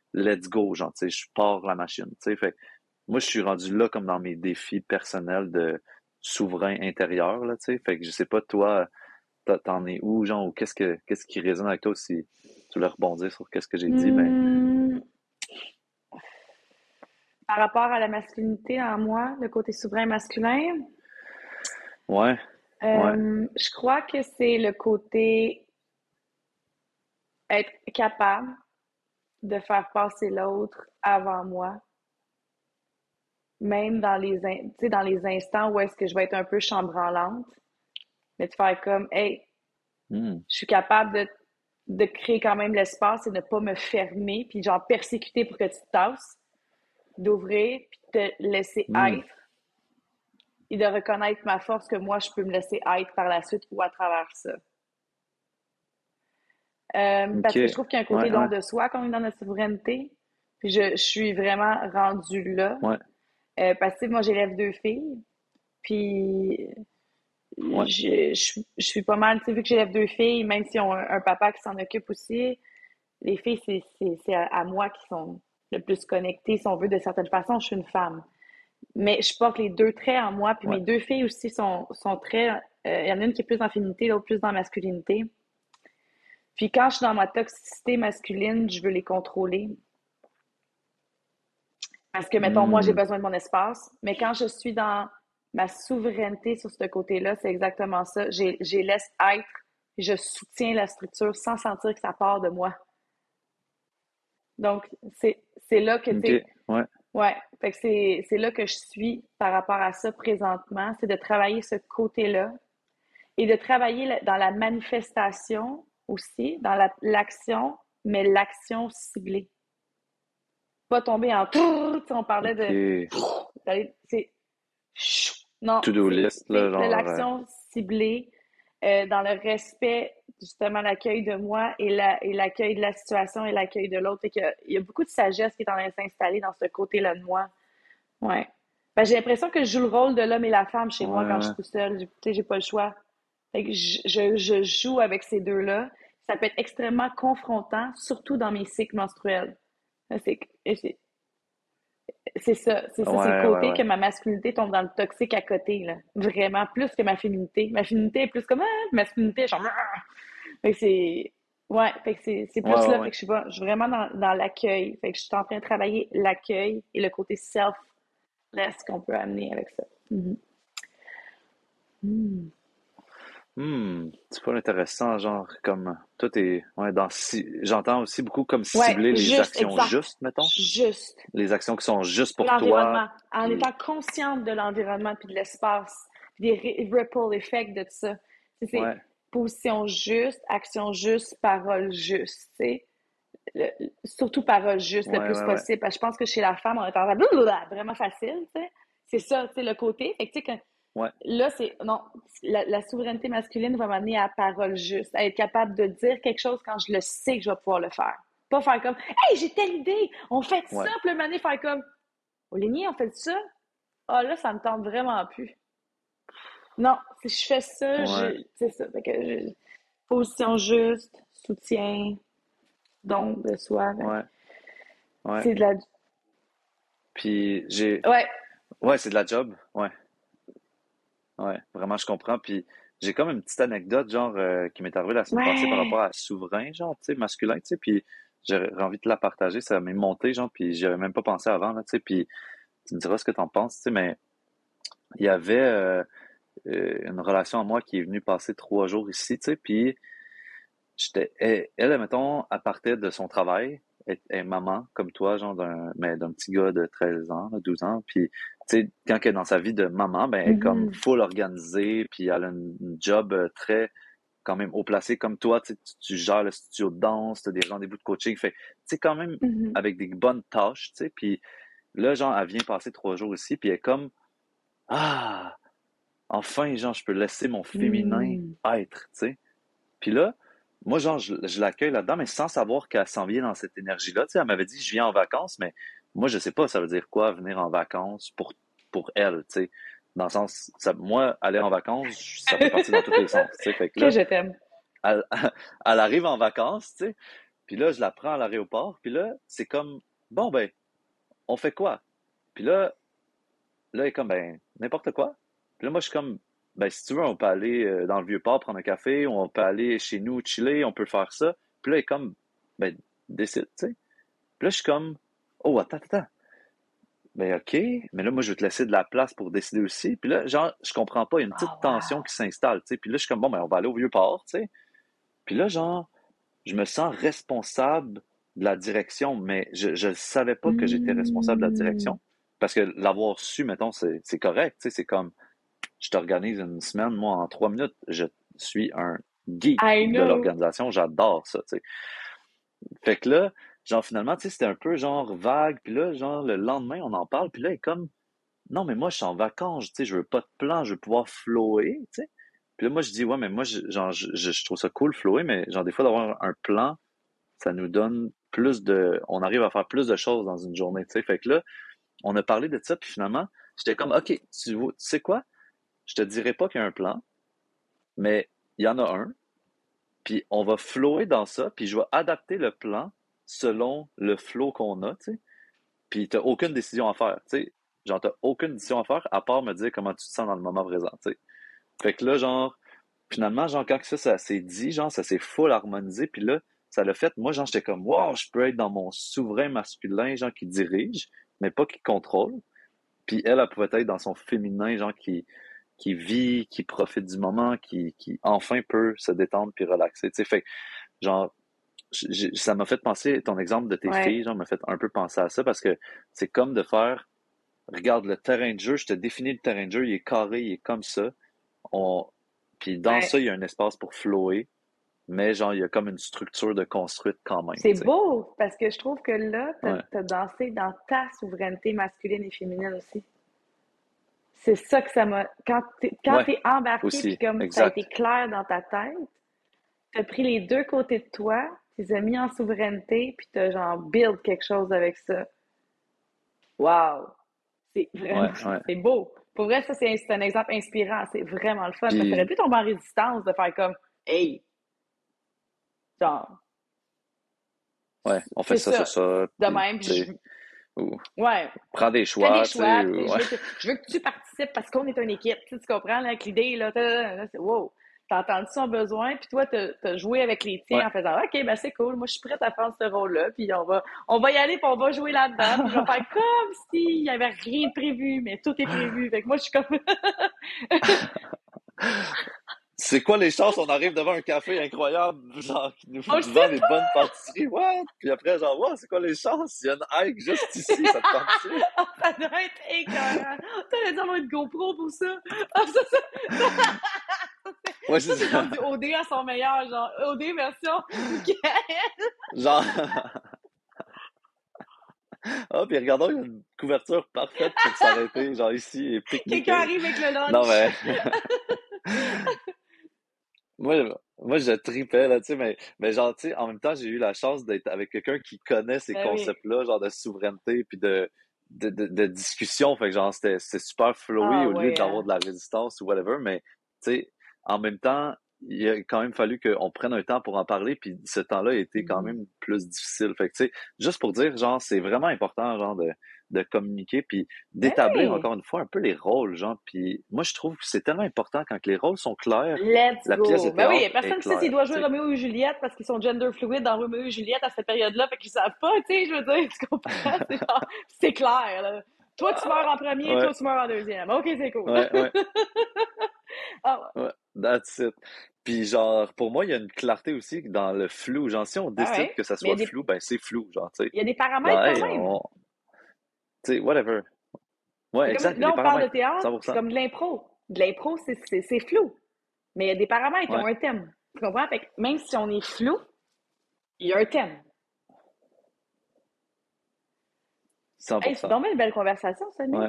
let's go, genre, tu sais, je pars la machine, tu sais. Fait que moi, je suis rendu là comme dans mes défis personnels de souverain intérieur, là, tu sais. Fait que je sais pas, toi, t'en t'en es où, genre, ou qu'est-ce que qu'est-ce qui résonne avec toi si tu voulais rebondir sur qu'est-ce que j'ai dit, mais Hmm, par rapport à la masculinité en moi, le côté souverain masculin, ouais, ouais. euh, je crois que c'est le côté être capable de faire passer l'autre avant moi, même dans les, in- tu sais, dans les instants où est-ce que je vais être un peu chambranlante, mais de faire comme, hey, Hmm, je suis capable de, de créer quand même l'espace et de ne pas me fermer, puis genre persécuter pour que tu te tasses, d'ouvrir, puis de te laisser hmm. être et de reconnaître ma force que moi, je peux me laisser être par la suite ou à travers ça. Euh, OK. parce que je trouve qu'il y a un Ouais, côté don ouais, de soi quand on est dans notre souveraineté. Puis je, je suis vraiment rendue là. ouais, Euh, parce que moi, j'élève deux filles. Puis ouais, je, je, je suis pas mal, tu sais, vu que j'élève deux filles, même si on a un, un papa qui s'en occupe aussi, les filles, c'est, c'est, c'est à, à moi qui sont le plus connectées, si on veut, de certaines façons. Je suis une femme. Mais je porte les deux traits en moi. Puis ouais. mes deux filles aussi sont, sont très. euh, Il y en a une qui est plus en féminité, l'autre plus dans la masculinité. Puis quand je suis dans ma toxicité masculine, je veux les contrôler. Parce que, mettons, moi, j'ai Hmm, besoin de mon espace. Mais quand je suis dans ma souveraineté sur ce côté-là, c'est exactement ça. J'ai, j'ai laisse être, je soutiens la structure sans sentir que ça part de moi. Donc, c'est, c'est là que, tu OK. sais, Ouais. ouais, fait que c'est, c'est là que je suis par rapport à ça présentement, c'est de travailler ce côté-là et de travailler dans la manifestation aussi, dans la, l'action, mais l'action ciblée. Pas tomber en tout, on parlait de OK. d'aller, c'est non, To-do c'est list, là, genre. euh, l'action ciblée euh, dans le respect, justement, l'accueil de moi et la, et l'accueil de la situation et l'accueil de l'autre. Fait qu'il y a, il y a beaucoup de sagesse qui est en train de s'installer dans ce côté-là de moi. Ouais. Ben, j'ai l'impression que je joue le rôle de l'homme et la femme chez Ouais, moi quand je ouais. suis tout seul. Tu sais, j'ai pas le choix. Fait que je, je, je joue avec ces deux-là. Ça peut être extrêmement confrontant, surtout dans mes cycles menstruels. C'est, c'est, c'est ça, c'est ça, c'est le Ouais, ouais, côté que ouais. ma masculinité tombe dans le toxique à côté, là. Vraiment, plus que ma féminité. Ma féminité est plus comme, ah, ma masculinité est genre, ah! Fait que c'est, ouais, fait que c'est, c'est Ouais, plus ouais, là, fait ouais. que je suis, pas, je suis vraiment dans, dans l'accueil. Fait que je suis en train de travailler l'accueil et le côté selfless qu'on peut amener avec ça. Mhm. Mm. Hmm, c'est pas intéressant, genre, comme, toi, t'es, ouais, dans, ci- j'entends aussi beaucoup comme Ouais, cibler les juste, actions exact. justes, mettons. Juste. Les actions qui sont justes pour toi, L'environnement. En puis, étant consciente de l'environnement puis de l'espace, puis des ri- ripple effects de tout ça. Tu sais, c'est ouais, position juste, action juste, parole juste, tu sais. Le- surtout parole juste le ouais, plus ouais, ouais, possible. Parce que je pense que chez la femme, on est en train de blablabla, vraiment facile, tu sais. C'est ça, tu sais, le côté. Fait que, tu sais, quand- ouais, là, c'est, non, la, la souveraineté masculine va m'amener à parole juste, à être capable de dire quelque chose quand je le sais que je vais pouvoir le faire. Pas faire comme, hey, j'ai telle idée, on fait ça, ouais, puis le mané faire comme, Oligny, on fait ça? Ah, là, ça me tente vraiment plus. Non, si je fais ça, ouais, je, c'est ça. Fait que je- position juste, soutien, don de soi. Ben, ouais, ouais. c'est de la. Puis, j'ai, Ouais. ouais, c'est de la job, ouais, ouais, vraiment, je comprends. Puis, j'ai comme une petite anecdote, genre, euh, qui m'est arrivée la semaine passée par Ouais. rapport à souverain, genre, tu sais, masculin, tu sais, puis j'aurais envie de te la partager, ça m'est monté, genre, puis j'y avais même pas pensé avant, là, tu sais, puis tu me diras ce que t'en penses, tu sais, mais il y avait euh, euh, une relation à moi qui est venue passer trois jours ici, tu sais, puis j'étais, elle, elle, mettons, elle partait de son travail, elle elle est maman, comme toi, genre, d'un, mais d'un petit gars de treize ans, là, douze ans, puis, tu sais, quand elle est dans sa vie de maman, ben, elle est comme Mhm. full organisée, puis elle a une, une job euh, très, quand même, haut placé, comme toi, tu sais, tu, tu gères le studio de danse, t'as des rendez-vous de coaching, fait, tu sais, quand même, Mhm. avec des bonnes tâches, tu sais, puis là, genre, elle vient passer trois jours ici, puis elle est comme, ah, enfin, genre, je peux laisser mon féminin Mhm. être, tu sais. Puis là, moi, genre, je, je l'accueille là-dedans, mais sans savoir qu'elle s'en vient dans cette énergie-là. Tu sais, elle m'avait dit, je viens en vacances, mais moi, je sais pas, ça veut dire quoi, venir en vacances pour, pour elle, tu sais. Dans le sens, ça, moi, aller en vacances, ça peut partir dans tous les sens, tu sais. Fait que Que là, je t'aime. elle, elle arrive en vacances, tu sais, Puis là, je la prends à l'aéroport. Puis là, c'est comme, bon, ben, on fait quoi? Puis là, là, elle est comme, ben, n'importe quoi. Puis là, moi, je suis comme, ben, si tu veux, on peut aller euh, dans le Vieux-Port prendre un café, ou on peut aller chez nous chiller, on peut faire ça. Puis là, elle est comme, ben, décide, tu sais. Puis là, je suis comme, oh, attends, attends. Ben, OK, mais là, moi, je vais te laisser de la place pour décider aussi. Puis là, genre, je comprends pas, il y a une petite Oh, tension wow. qui s'installe, tu sais. Puis là, je suis comme, bon, ben, on va aller au Vieux-Port, tu sais. Puis là, genre, je me sens responsable de la direction, mais je ne savais pas que j'étais responsable de la Hmm. direction. Parce que l'avoir su, mettons, c'est c'est correct. Tu sais, c'est comme, je t'organise une semaine, moi, en trois minutes, je suis un geek I de know. l'organisation, j'adore ça, tu sais. Fait que là, genre, finalement, tu sais, c'était un peu, genre, vague. Puis là, genre, le lendemain, on en parle, puis là, il est comme, non, mais moi, je suis en vacances, tu sais, je veux pas de plan, je veux pouvoir flower, tu sais. Puis là, moi, je dis, ouais, mais moi, je, genre, je, je- je trouve ça cool, flower, mais genre, des fois, d'avoir un plan, ça nous donne plus de, on arrive à faire plus de choses dans une journée, tu sais. Fait que là, on a parlé de ça, puis finalement, j'étais comme, OK, tu, vois- tu sais quoi? Je te dirai pas qu'il y a un plan, mais il y en a un, puis on va flower dans ça, puis je vais adapter le plan selon le flow qu'on a, tu sais. Puis t'as aucune décision à faire, tu sais. Genre, t'as aucune décision à faire à part me dire comment tu te sens dans le moment présent, tu sais. Fait que là, genre, finalement, genre, quand ça, ça s'est dit, genre, ça s'est full harmonisé, puis là, ça l'a fait. Moi, genre, j'étais comme, wow, je peux être dans mon souverain masculin, genre, qui dirige, mais pas qui contrôle. Puis elle, elle pouvait être dans son féminin, genre, qui, qui vit, qui profite du moment, qui, qui enfin peut se détendre puis relaxer, tu sais. Fait que, genre, j'ai- ça m'a fait penser, ton exemple de tes Ouais. filles, genre, m'a fait un peu penser à ça parce que c'est comme de faire, regarde, le terrain de jeu, je te définis le terrain de jeu, il est carré, il est comme ça. On... Puis dans Ouais. ça, il y a un espace pour flower, mais genre, il y a comme une structure de construite quand même, C'est tu sais. beau parce que je trouve que là, t'as, Ouais, t'as dansé dans ta souveraineté masculine et féminine aussi. C'est ça que ça m'a. Quand t'es, quand ouais, t'es embarqué, puis aussi, comme ça a été exact. clair dans ta tête, t'as pris les deux côtés de toi, tu les as mis en souveraineté, puis t'as genre build quelque chose avec ça. Wow! C'est vraiment, Ouais, ouais. c'est beau. Pour vrai, ça, c'est c'est un exemple inspirant. C'est vraiment le fun. Parce que t'aurais Puis, pu tomber en résistance de faire comme, hey, genre, ouais, on fait c'est ça, ça, ça. ça, De puis, même, puis tu je, sais, ou ouais, prends des fais des choix, tu sais, choix, puis ou- tu sais, je ouais. veux que, je veux que tu participes parce qu'on est une équipe. Tu, sais, tu comprends, là, avec l'idée, là, t'as- là, c'est wow. T'as entendu son besoin, puis toi, t'as, t'as joué avec les tiens Ouais. en faisant, OK, ben c'est cool, moi, je suis prête à prendre ce rôle-là, puis on va, on va y aller, puis on va jouer là-dedans, puis je vais faire comme s'il y avait rien de prévu, mais tout est prévu. Fait que moi, je suis comme, C'est quoi les chances on arrive devant un café incroyable, genre, qui nous on le vend sait des bonnes pâtisseries, what? Puis après, genre, wow, c'est quoi les chances? Il y a une hike juste ici, ça te tente-tu? pas. Ça doit être écœurant. T'aurais dû avoir une GoPro pour ça. Ah, ça, ça, ça, Ouais, ça, c'est c'est genre ça. du O D à son meilleur, genre O D version Michael. Genre, ah, puis regardons, il y a une couverture parfaite pour s'arrêter, genre ici, et Quelqu'un pique-niquer. arrive avec le Non, lunch. mais, moi, moi, je tripais, là, tu sais, mais, mais genre, tu sais, en même temps, j'ai eu la chance d'être avec quelqu'un qui connaît ces Ben oui. concepts-là, genre de souveraineté, puis de, de, de, de discussion. Fait que, genre, c'était, c'était super flowy Ah au lieu ouais, d'avoir hein. de la résistance ou whatever, mais, tu sais, en même temps, il a quand même fallu qu'on prenne un temps pour en parler, puis ce temps-là a été quand Mhm. même plus difficile. Fait que, tu sais, juste pour dire, genre, c'est vraiment important, genre, de, de communiquer, puis Ben d'établir, oui. encore une fois, un peu les rôles, genre, puis moi, je trouve que c'est tellement important quand les rôles sont clairs, Let's la pièce de go. Ben oui, théâtre est personne ne sait s'il claire, doit jouer tu sais. Roméo et Juliette parce qu'ils sont gender fluid dans Roméo et Juliette à cette période-là, fait qu'ils savent pas, tu sais, je veux dire, tu comprends? C'est genre, c'est clair, là. Toi, tu meurs en premier, Ouais, toi, tu meurs en deuxième. OK, c'est cool. ouais, ouais, Ah, ouais, that's it. Puis genre, pour moi, il y a une clarté aussi dans le flou. Genre, si on ben décide ouais. que ça Mais il y soit a des, flou, ben c'est flou, genre, tu sais. il y a des paramètres Genre, quand hey, même. on... Tu sais, whatever. C'est Ouais, comme, exact, il y a là, des on parle de paramètres, théâtre, c'est cent pour cent. comme de l'impro. De l'impro, c'est, c'est, c'est flou. Mais il y a des paramètres, ils ont Ouais, un thème. Tu comprends? Fait que même si on est flou, il y a un thème. Hey, c'est cent pour cent. donc bien une belle conversation, ça, Nick. Ouais,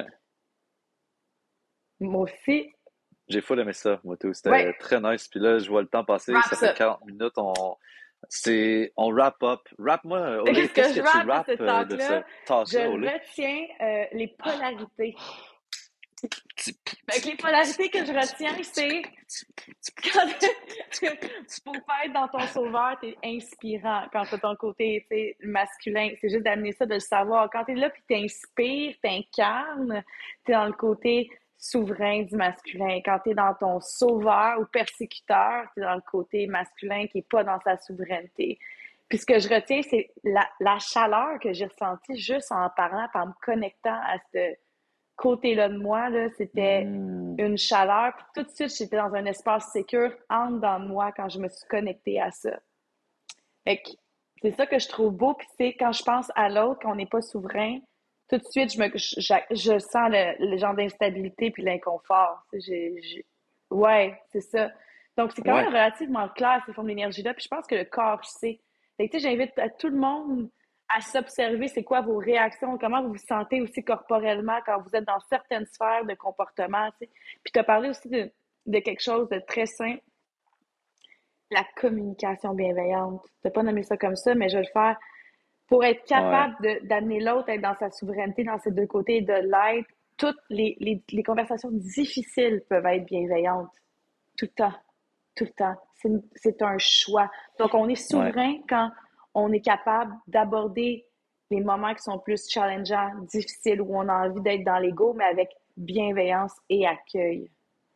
Moi aussi. j'ai full aimé ça, moi, tout. Ouais, C'était très nice. Puis là, je vois le temps passer, ça wraps fait up. quarante minutes, on... C'est... On wrap up. Wrap-moi, Olé, Qu'est-ce que qu'est-ce que je tu wrap de wraps cette euh, de ce talk-là? Je talk-là, Olé? retiens euh, les polarités. Fait que les polarités que je retiens, c'est quand pour pas être dans ton sauveur, t'es inspirant. Quand t'as ton côté, tu sais, masculin, c'est juste d'amener ça, de le savoir. Quand t'es là puis t'inspires, t'incarnes, t'es dans le côté souverain du masculin. Quand t'es dans ton sauveur ou persécuteur, t'es dans le côté masculin qui est pas dans sa souveraineté. Puis ce que je retiens, c'est la, la chaleur que j'ai ressentie juste en parlant, en me connectant à ce côté-là de moi, là, c'était Hmm. une chaleur. Puis tout de suite, j'étais dans un espace sécure en dedans de moi quand je me suis connectée à ça. Fait que c'est ça que je trouve beau. Puis c'est quand je pense à l'autre, qu'on n'est pas souverain, tout de suite, je me, je, je sens le, le genre d'instabilité puis l'inconfort. J'ai, j'ai... Ouais, c'est ça. Donc, c'est quand Ouais, même relativement clair, ces formes d'énergie-là. Puis je pense que le corps sait. Fait que, tu sais, j'invite à tout le monde à s'observer c'est quoi vos réactions, comment vous vous sentez aussi corporellement quand vous êtes dans certaines sphères de comportement, tu sais. Puis tu as parlé aussi de, de quelque chose de très simple, la communication bienveillante. Tu n'as pas nommé ça comme ça, mais je vais le faire pour être ouais, capable de, d'amener l'autre à être dans sa souveraineté, dans ses deux côtés et de l'être. Toutes les, les, les conversations difficiles peuvent être bienveillantes. Tout le temps. Tout le temps. C'est, c'est un choix. Donc, on est ouais. souverain quand on est capable d'aborder les moments qui sont plus challengeants, difficiles, où on a envie d'être dans l'ego, mais avec bienveillance et accueil.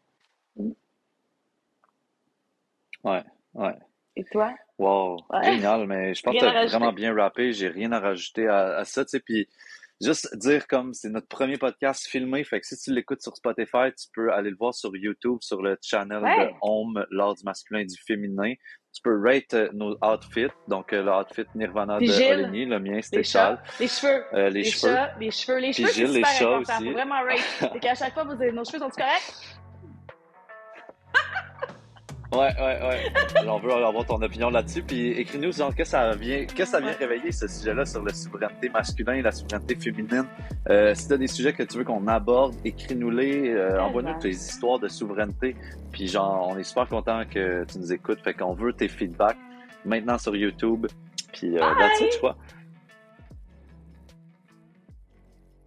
Ouais, ouais. Et toi? Wow, Ouais. génial, mais je pense que Rien à tu as vraiment rajouter? bien rappé, j'ai rien à rajouter à, à ça, tu sais, puis juste dire comme c'est notre premier podcast filmé, fait que si tu l'écoutes sur Spotify, tu peux aller le voir sur YouTube, sur le channel de Ouais. Home, l'art du masculin et du féminin. Tu peux rate euh, nos outfits, donc euh, le outfit Nirvana Puis de Gilles, Olenyi, le mien les c'était Charles, chats, les cheveux, euh, les les cheveux, chats, les cheveux. Les puis cheveux, c'est Gilles, les super chats important. Faut aussi. vraiment rate. C'est qu'à chaque fois, vous dites, nos cheveux sont-ils corrects? Ouais, ouais, ouais. Alors, on veut avoir ton opinion là-dessus. Puis écris-nous, genre, qu'est-ce que ça vient, qu'est-ce que ça vient Ouais. réveiller, ce sujet-là, sur la souveraineté masculine et la souveraineté féminine. Euh, si tu as des sujets que tu veux qu'on aborde, écris-nous-les. Euh, envoie-nous Tellement. tes histoires de souveraineté. Puis, genre, on est super content que tu nous écoutes. Fait qu'on veut tes feedbacks maintenant sur YouTube. Puis, euh, that's it, je Bye! crois.